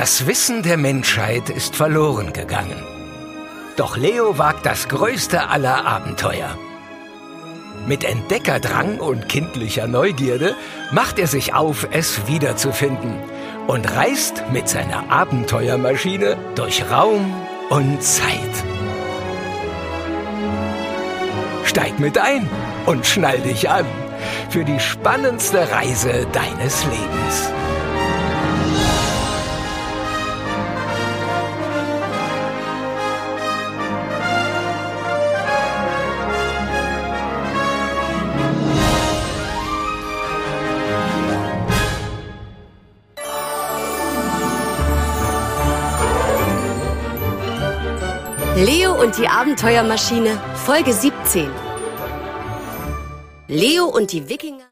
Das Wissen der Menschheit ist verloren gegangen. Doch Leo wagt das größte aller Abenteuer. Mit Entdeckerdrang und kindlicher Neugierde macht er sich auf, es wiederzufinden und reist mit seiner Abenteuermaschine durch Raum und Zeit. Steig mit ein und schnall dich an für die spannendste Reise deines Lebens. Leo und die Abenteuermaschine, Folge 17. Leo und die Wikinger.